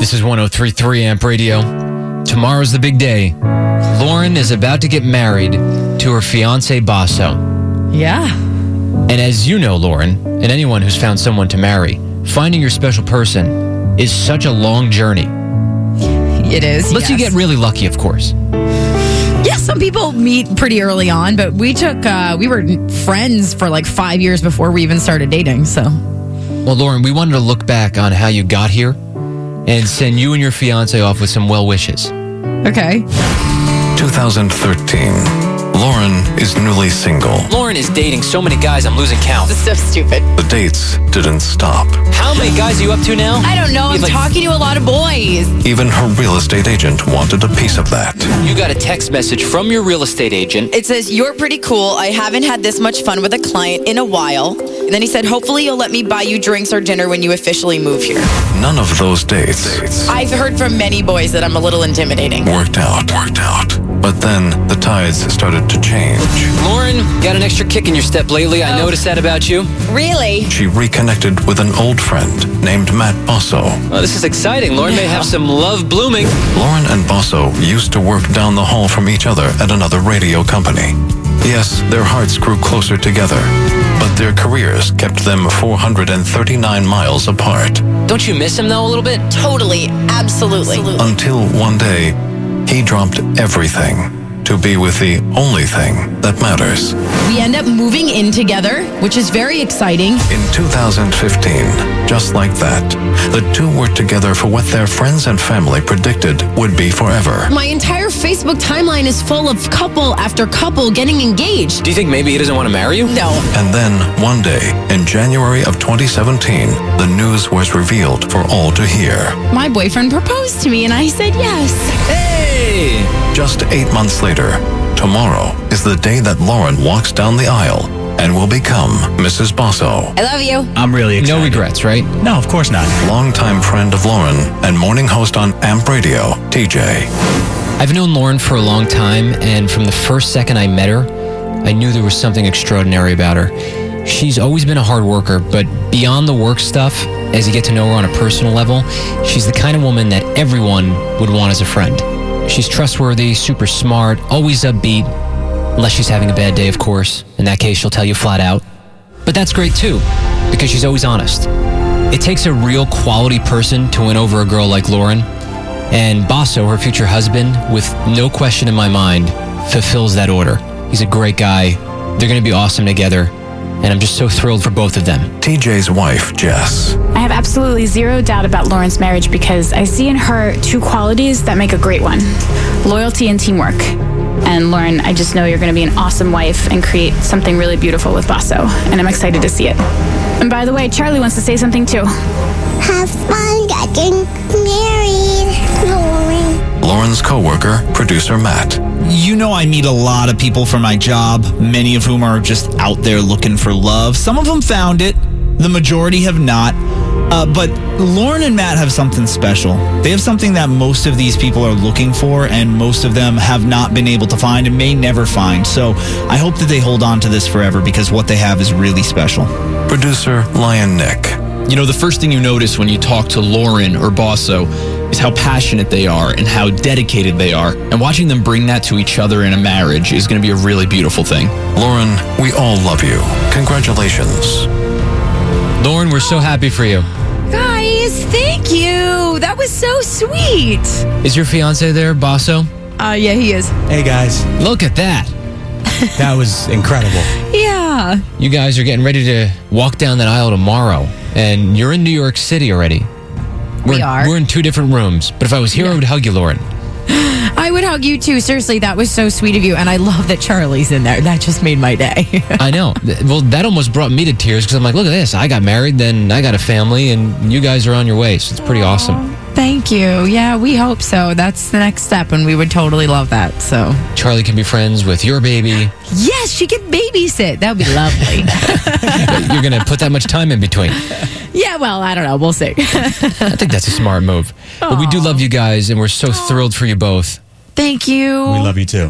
This is 103.3 Amp Radio. Tomorrow's the big day. Lauren is about to get married to her fiancé, Basso. Yeah. And as you know, Lauren, and anyone who's found someone to marry, finding your special person is such a long journey. It is. Unless you get really lucky, of course. Yeah, some people meet pretty early on, but we were friends for like 5 years before we even started dating, so. Well, Lauren, we wanted to look back on how you got here and send you and your fiancé off with some well wishes. Okay. 2013. Lauren is newly single. Lauren is dating so many guys, I'm losing count. This is so stupid. The dates didn't stop. How many guys are you up to now? I don't know. I'm talking to a lot of boys. Even her real estate agent wanted a piece of that. You got a text message from your real estate agent. It says, "You're pretty cool. I haven't had this much fun with a client in a while." And then he said, "Hopefully you'll let me buy you drinks or dinner when you officially move here." None of those dates I've heard from many boys that I'm a little intimidating. worked out. But then the tides started to change. Lauren, got an extra kick in your step lately. I noticed that about you. Really? She reconnected with an old friend named Matt Basso. Oh, this is exciting. Lauren may have some love blooming. Lauren and Basso used to work down the hall from each other at another radio company. Yes, their hearts grew closer together, but their careers kept them 439 miles apart. Don't you miss him, though, a little bit? Totally. Absolutely. Until one day, he dropped everything to be with the only thing that matters. We end up moving in together, which is very exciting. In 2015, just like that, the two were together for what their friends and family predicted would be forever. My entire Facebook timeline is full of couple after couple getting engaged. Do you think maybe he doesn't want to marry you? No. And then, one day, in January of 2017, the news was revealed for all to hear. My boyfriend proposed to me and I said yes. Hey! Just 8 months later, tomorrow is the day that Lauren walks down the aisle and will become Mrs. Basso. I love you. I'm really excited. No regrets, right? No, of course not. Longtime friend of Lauren and morning host on Amp Radio, TJ. I've known Lauren for a long time, and from the first second I met her, I knew there was something extraordinary about her. She's always been a hard worker, but beyond the work stuff, as you get to know her on a personal level, she's the kind of woman that everyone would want as a friend. She's trustworthy, super smart, always upbeat, unless she's having a bad day, of course. In that case, she'll tell you flat out. But that's great too, because she's always honest. It takes a real quality person to win over a girl like Lauren, and Basso, her future husband, with no question in my mind, fulfills that order. He's a great guy. They're going to be awesome together, and I'm just so thrilled for both of them. TJ's wife, Jess. I have absolutely zero doubt about Lauren's marriage because I see in her two qualities that make a great one: loyalty and teamwork. And Lauren, I just know you're going to be an awesome wife and create something really beautiful with Basso, and I'm excited to see it. And by the way, Charlie wants to say something too. Have fun getting married, Lauren. Lauren's co-worker, producer Matt. You know, I meet a lot of people for my job, many of whom are just out there looking for love. Some of them found it. The majority have not. But Lauren and Matt have something special. They have something that most of these people are looking for, and most of them have not been able to find and may never find. So I hope that they hold on to this forever, because what they have is really special. Producer Lion Nick. You know, the first thing you notice when you talk to Lauren or Basso is how passionate they are and how dedicated they are. And watching them bring that to each other in a marriage is going to be a really beautiful thing. Lauren, we all love you. Congratulations. Lauren, we're so happy for you. Guys, thank you. That was so sweet. Is your fiancé there, Basso? Yeah, he is. Hey, guys. Look at that. That was incredible. Yeah. You guys are getting ready to walk down that aisle tomorrow, and you're in New York City already. We are. We're in two different rooms, but if I was here, I would hug you, Lauren. I would hug you too. Seriously, that was so sweet of you. And I love that Charlie's in there. That just made my day. I know. Well, that almost brought me to tears because I'm like, look at this. I got married, then I got a family, and you guys are on your way. So it's pretty awesome. Thank you. Yeah, we hope so. That's the next step, and we would totally love that. So Charlie can be friends with your baby. yes, she can babysit. That would be lovely. You're going to put that much time in between. Yeah, well, I don't know. We'll see. I think that's a smart move. But we do love you guys, and we're so thrilled for you both. Thank you. We love you too.